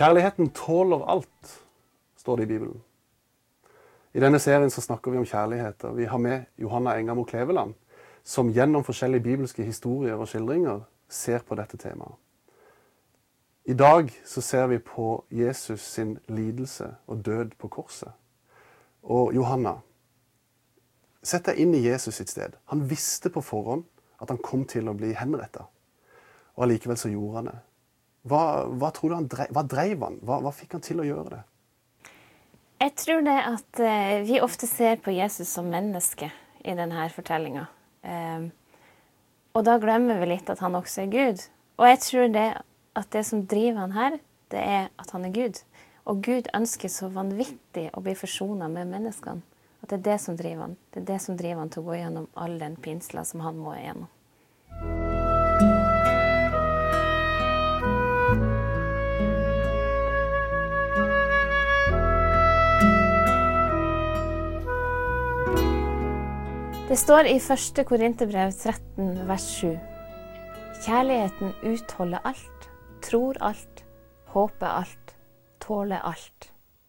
Kjærligheten tåler alt, står det i Bibelen. I denne serien så snakker vi om kjærlighet, og vi har med Johanna Engamo Kleveland, som gjennom forskjellige bibelske historier og skildringer ser på dette temaet. I dag så ser vi på Jesus sin lidelse og død på korset. Og Johanna, sett deg inn i Jesus sitt sted. Han visste på forhånd at han kom til å bli henrettet, og allikevel så gjorde han det. Hva tror du hva drev han? Hva fikk han til å gjøre det? Jeg tror det at vi ofte ser på Jesus som menneske i denne fortellingen. Og da glemmer vi litt at han også er Gud. Og jeg tror det at det som driver han her, det er at han er Gud. Og Gud ønsker så vanvittig å bli forsonet med menneskene. At det er det som driver han. Det er det som driver han til å gå gjennom all den pinsla som han må igjennom. Det står i 1. Korinterbrev 13, vers 7. Kjærligheten utholder alt, tror alt, håper alt, tåler alt.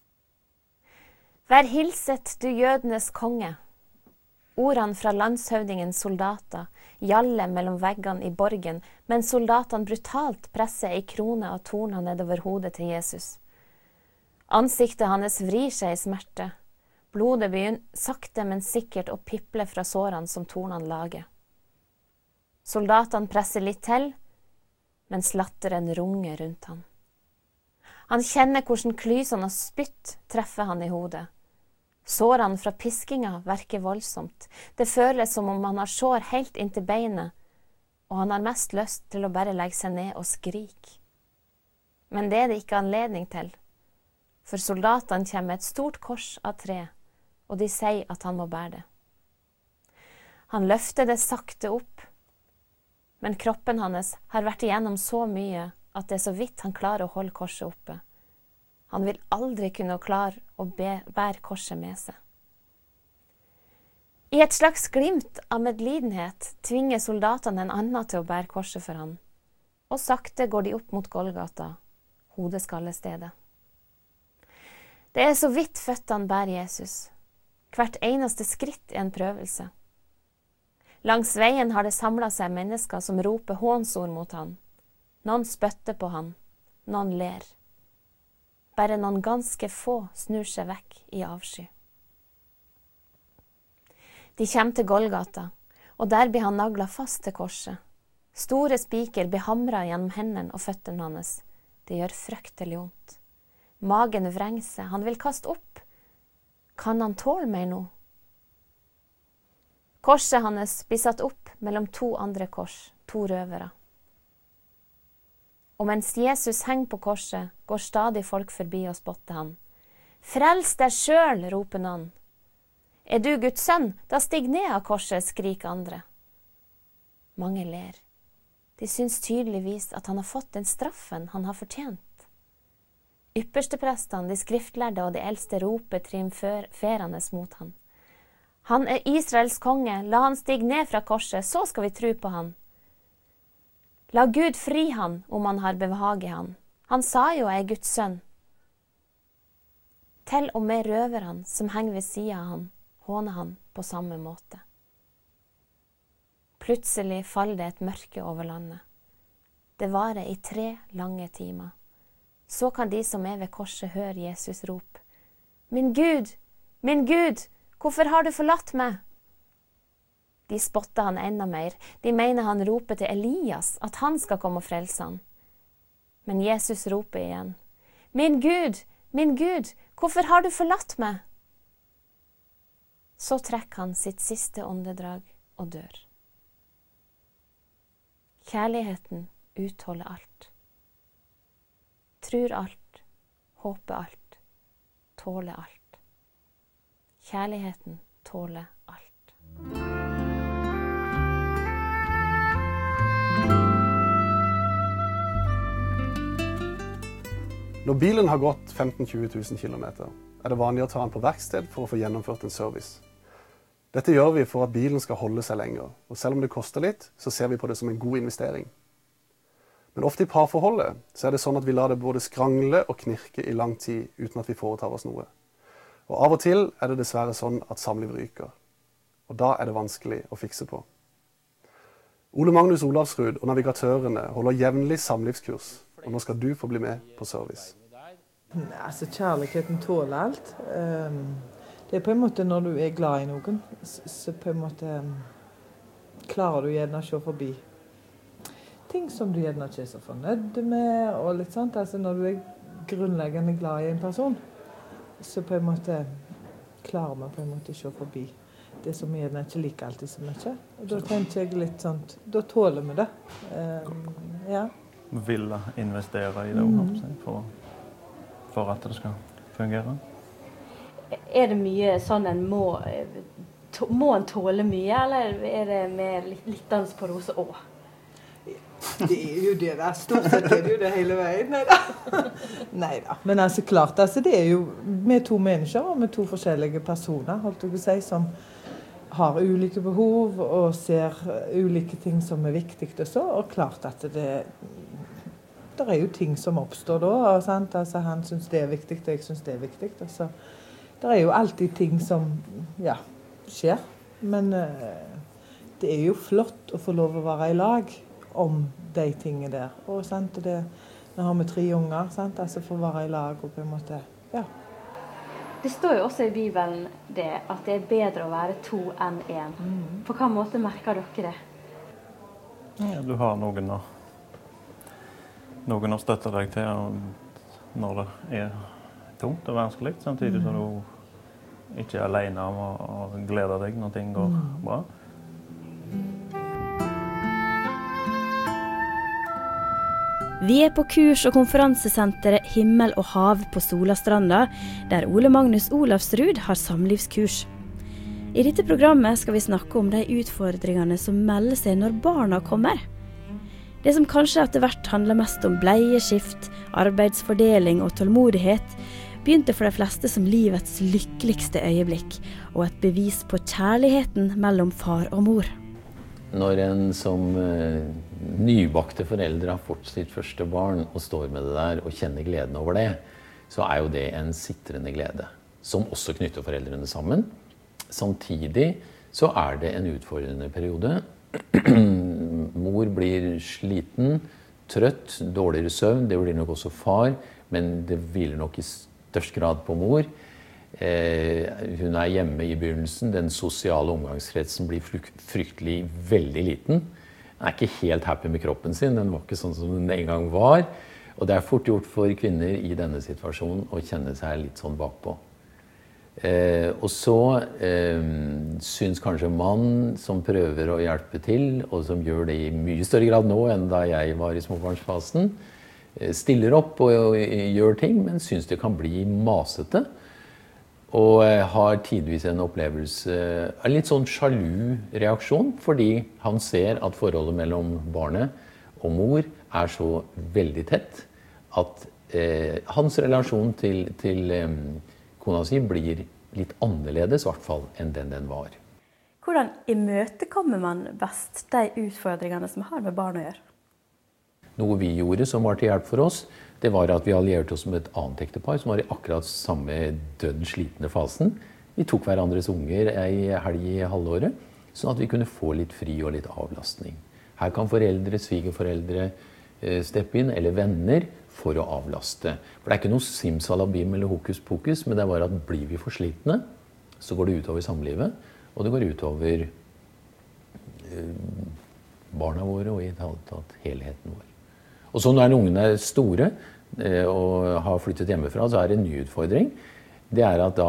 Vær hilset, du jødenes konge. Ordene fra landshøvdingens soldater gjaller mellom veggene i borgen, mens soldatene brutalt presser ei krone av torner nedover hodet til Jesus. Ansiktet hans vrir seg i smerte. Blodet begynner sakte, men sikkert å piple fra sårene som tornene lager. Soldatene presser litt til, mens latteren runger rundt han. Han kjenner hvordan klysene av spytt treffer han i hodet. Sårene fra piskinga verker voldsomt. Det føles som om han har sår helt inntil beinet, og han har mest lyst til å bare legge seg ned og skrike. Men det er det ikke anledning til, for soldatene kommer med et stort kors av tre, og de sier at han må bære det. Han løfter det sakte opp, men kroppen hans har vært igjennom så mye at det er så vidt han klarer å holde korset oppe. Han vil aldri kunne klare å bære korset med seg. I et slags glimt av medlidenhet tvinger soldatene en annen til å bære korset for han, og sakte går de opp mot Golgata, hodeskallestedet. Det er så vidt føttene bærer Jesus. Hvert eneste skritt er en prøvelse. Langs veien har det samlet seg mennesker som roper hånsord mot han. Noen spytter på han, noen ler. Bare noen ganske få snur seg vekk i avsky. De kommer til Golgata, og der blir han naglet fast til korset. Store spiker blir hamret gjennom hendene og føttene hans. Det gjør fryktelig vondt. Magen vrenger seg, han vil kaste opp. Kan han tåle meg nå? Korset hans blir satt opp mellom to andre kors, to røvere. Og mens Jesus henger på korset, går stadig folk forbi og spotter han. Frels deg selv, roper noen. Er du Guds sønn, da stig ned av korset, skriker andre. Mange ler. De syns tydeligvis at han har fått den straffen han har fortjent. Yppersteprestene, de skriftlærde og de eldste roper triumferende mot han. Han er Israels konge, la han stige ned fra korset, så skal vi tro på han. La Gud fri han om han har behag i han. Han sa jo jeg er Guds sønn. Til og med røverne som henger ved siden av han, håner han på samme måte. Plutselig faller det et mørke over landet. Det varer i 3 lange timer. Så kan de som er ved korset høre Jesus rop. Min Gud, hvorfor har du forlatt meg? De spotter han enda mer. De mener han roper til Elias, at han skal komme og frelse han. Men Jesus roper igjen. Min Gud, hvorfor har du forlatt meg? Så trekker han sitt siste åndedrag og dør. Kjærligheten utholder alt. Tror alt, håper alt, tåler alt. Kjærligheten tåler alt. Når bilen har gått 15-20 000 kilometer, er det vanlig å ta den på verksted for å få gjennomført en service. Dette gjør vi for at bilen skal holde seg lenger, og selv om det koster litt, så ser vi på det som en god investering. Men ofte i parforholdet så er det sånn at vi lar det både skrangle og knirke i lang tid uten at vi foretar oss noe. Og av og til er det dessverre sånn at samliv ryker. Og da er det vanskelig å fikse på. Ole Magnus Olavsrud og navigatørene holder jevnlig samlivskurs, og nå skal du få bli med på service. Altså, kjærligheten tåler alt. Det er på en måte når du er glad i noen, så på en måte klarer du gjerne å se forbi ting som du gjerne ikke er så fornøyd med, og litt sånt. Altså, når du er grunnleggende glad i en person, så på en måte klarer man på en måte å se forbi det som vi gjerne ikke liker alltid så mye. Og da tenker jeg litt sånn, da tåler vi det. Ja. Ville investere i det for at det skal fungere. Er det mye sånn en må en tåle mye, eller er det mer litt dans på rose også? Det er jo det der. Stort sett er det jo det hele veien. Neida. Men altså klart, altså, det er jo med to mennesker og med to forskjellige personer, holdt jeg å si, som har ulike behov og ser ulike ting som er viktig og så, og klart at det er jo ting som oppstår da, og sant? Altså, han synes det er viktig, og jeg synes det er viktig. Altså, det er jo alltid ting som, ja, skjer. Men det er jo flott å få lov å være i lag om de tingene der. Og sant, nå har vi 3 unger, sant? Altså for å være i lag og på en måte, ja. Det står jo også i Bibelen det, at det er bedre å være 2 enn 1. På hva måte merker dere det? Ja, du har noen å støtte deg til når det er tungt og vanskelig, samtidig som du ikke er alene om å glede deg når ting går bra. Vi er på kurs- og konferansesenteret Himmel og hav på Solastranda, der Ole Magnus Olavsrud har samlivskurs. I dette programmet skal vi snakke om de utfordringene som melder seg når barna kommer. Det som kanskje etter hvert handler mest om bleieskift, arbeidsfordeling og tålmodighet, begynte for de fleste som livets lykkeligste øyeblikk, og et bevis på kjærligheten mellom far og mor. Når en som nybakte foreldre har fått sitt første barn og står med det der og kjenner gleden over det, så er jo det en sitrende glede, som også knytter foreldrene sammen. Samtidig så er det en utfordrende periode. Mor blir sliten, trøtt, dårligere søvn, det blir nok også far, men det hviler nok i størst grad på mor. Hun er hjemme i begynnelsen, den sosiale omgangskretsen blir fryktelig veldig liten. Hun er ikke helt happy med kroppen sin, den var ikke sånn som den en gang var. Og det er fort gjort for kvinner i denne situasjonen å kjenne seg litt sånn bakpå. Og så syns kanskje mann som prøver å hjelpe til, og som gjør det i mye større grad nå enn da jeg var i småbarnsfasen, stiller opp og gjør ting, men syns det kan bli masete. Og har tidvis en opplevelse, en litt sånn sjalu reaksjon, fordi han ser at forholdet mellom barnet og mor er så veldig tett, at hans relasjon til kona si blir litt annerledes, i hvert fall, enn den var. Hvordan imøtekommer man best de utfordringene som har med barn å gjøre? Noe vi gjorde som var til hjelp for oss, det var at vi allierte oss med et annet ektepar som var i akkurat samme døden slitne fasen. Vi tok hverandres unger en helg i halvåret, sånn at vi kunne få litt fri og litt avlastning. Her kan foreldre, svigerforeldre steppe inn, eller venner, for å avlaste. For det er ikke noe simsalabim eller hokus pokus, men det er bare at blir vi for slitne, så går det utover samlivet, og det går utover barna våre og i det hele tatt helheten vår. Og så når ungene er store og har flyttet hjemmefra, så er det en ny utfordring. Det er at da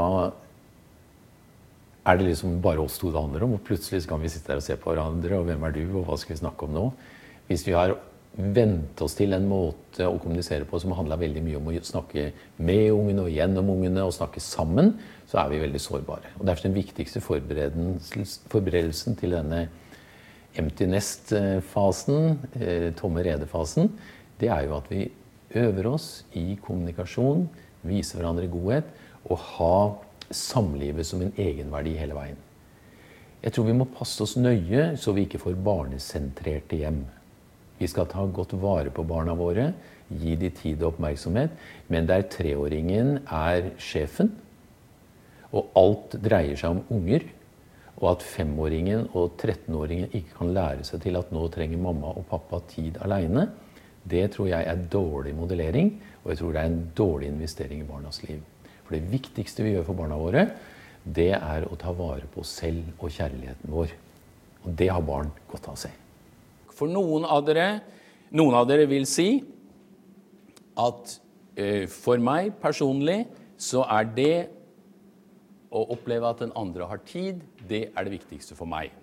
er det liksom bare oss to det handler om, og plutselig så kan vi sitte der og se på hverandre, og hvem er du, og hva skal vi snakke om nå? Hvis vi har vent oss til en måte å kommunisere på som handler veldig mye om å snakke med ungene og gjennom ungene og snakke sammen, så er vi veldig sårbare. Og derfor den viktigste forberedelsen til denne empty nest-fasen, tomme rede-fasen, det er jo at vi øver oss i kommunikasjon, viser hverandre godhet, og ha samlivet som en egenverdi hele veien. Jeg tror vi må passe oss nøye, så vi ikke får barnesentrerte hjem. Vi skal ta godt vare på barna våre, gi de tid og oppmerksomhet, men der 3-åringen er sjefen, og alt dreier seg om unger, og at 5-åringen og 13-åringen ikke kan lære seg til at nå trenger mamma og pappa tid alene, det tror jeg er dårlig modellering, og jeg tror det er en dårlig investering i barnas liv. For det viktigste vi gjør for barna våre, det er å ta vare på oss selv og kjærligheten vår. Og det har barn godt av seg. For noen av dere vil si at for meg personlig så er det å oppleve at den andre har tid, det er det viktigste for meg.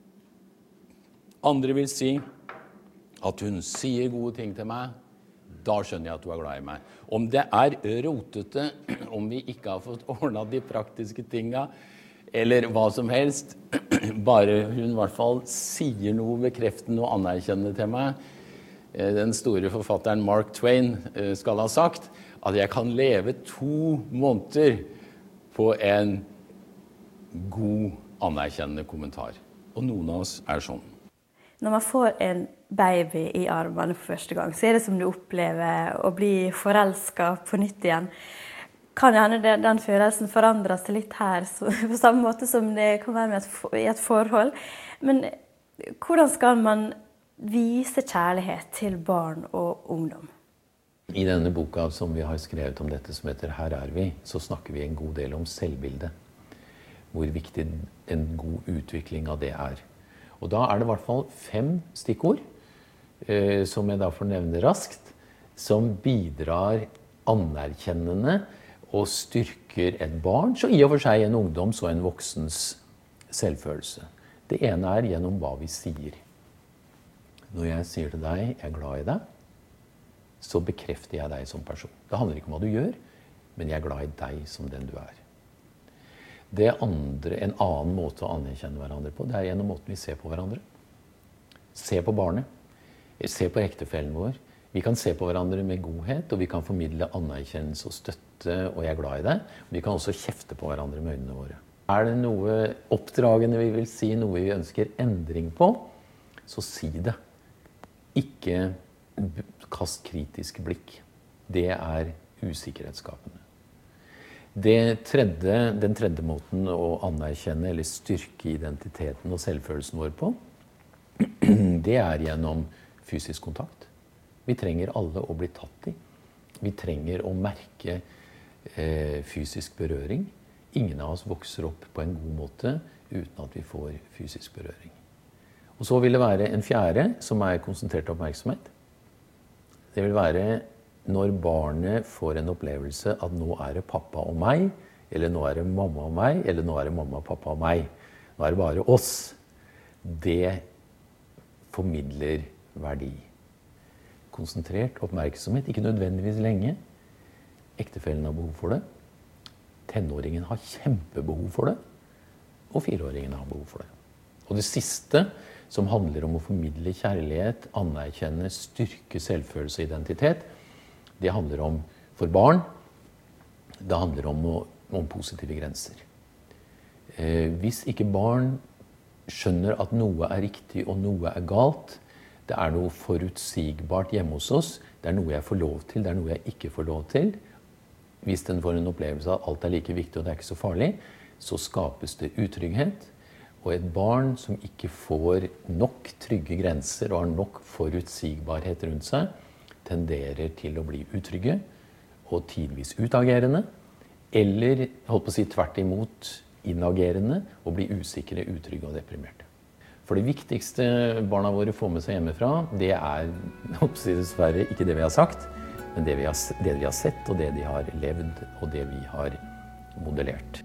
Andre vil si at hun sier gode ting til meg, da skjønner jeg at du er glad i meg. Om det er rotete, om vi ikke har fått ordnet de praktiske tingene, eller hva som helst, bare hun i hvert fall sier noe bekreftende og anerkjennende til meg. Den store forfatteren Mark Twain skal ha sagt at jeg kan leve 2 måneder på en god, anerkjennende kommentar. Og noen av oss er sånn. Når man får en baby i armene for første gang, så er det som du opplever å bli forelsket på nytt igjen. Kan gjerne den følelsen forandre seg litt her, på samme måte som det kan være i et forhold. Men hvordan skal man vise kjærlighet til barn og ungdom? I denne boka som vi har skrevet om dette som heter Her er vi, så snakker vi en god del om selvbildet. Hvor viktig en god utvikling av det er. Og da er det i hvert fall 5 stikkord, som jeg da får nevne raskt, som bidrar anerkjennende og styrker et barns, og i og for seg en ungdoms og en voksens selvfølelse. Det ene er gjennom hva vi sier. Når jeg sier til deg, jeg er glad i deg, så bekrefter jeg deg som person. Det handler ikke om hva du gjør, men jeg er glad i deg som den du er. Det andre, en annen måte å anerkjenne hverandre på, det er gjennom måten vi ser på hverandre. Se på barnet. Se på ektefellen vår. Vi kan se på hverandre med godhet, og vi kan formidle anerkjennelse og støtte, og jeg er glad i deg. Vi kan også kjefte på hverandre med øynene våre. Er det noe oppdragende vi vil si, noe vi ønsker endring på, så si det. Ikke kast kritisk blikk. Det er usikkerhetsskapende. Den tredje måten å anerkjenne eller styrke identiteten og selvfølelsen vår på, det er gjennom fysisk kontakt. Vi trenger alle å bli tatt i. Vi trenger å merke fysisk berøring. Ingen av oss vokser opp på en god måte uten at vi får fysisk berøring. Og så vil det være en fjerde som er konsentrert oppmerksomhet. Det vil være når barnet får en opplevelse at nå er det pappa og meg, eller nå er det mamma og meg, eller nå er det mamma, pappa og meg. Nå er det bare oss. Det formidler verdi. Konsentrert oppmerksomhet, ikke nødvendigvis lenge. Ektefellen har behov for det. Tenåringen har kjempebehov for det. Og 4-åringen har behov for det. Og det siste, som handler om å formidle kjærlighet, anerkjenne, styrke selvfølelse og identitet, det handler om, for barn, det handler om positive grenser. Hvis ikke barn skjønner at noe er riktig og noe er galt, det er noe forutsigbart hjemme hos oss, det er noe jeg får lov til, det er noe jeg ikke får lov til. Hvis den får en opplevelse av at alt er like viktig og det er ikke så farlig, så skapes det utrygghet. Og et barn som ikke får nok trygge grenser og har nok forutsigbarhet rundt seg, tenderer til å bli utrygge og tidvis utagerende, eller holdt på å si tvert imot inagerende og bli usikre, utrygge og deprimerte. For det viktigste barna våre får med seg hjemmefra, det er holdt på å si dessverre ikke det vi har sagt, men det vi har sett, og det de har levd, og det vi har modellert.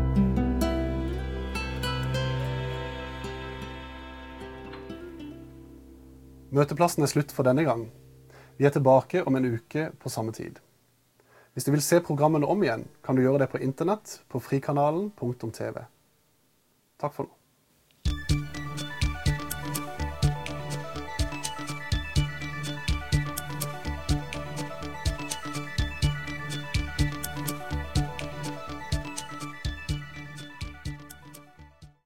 Møteplassen er slutt for denne gang. Vi er tilbake om en uke på samme tid. Hvis du vil se programmene om igjen, kan du gjøre det på internett på frikanalen.tv. Takk for nå.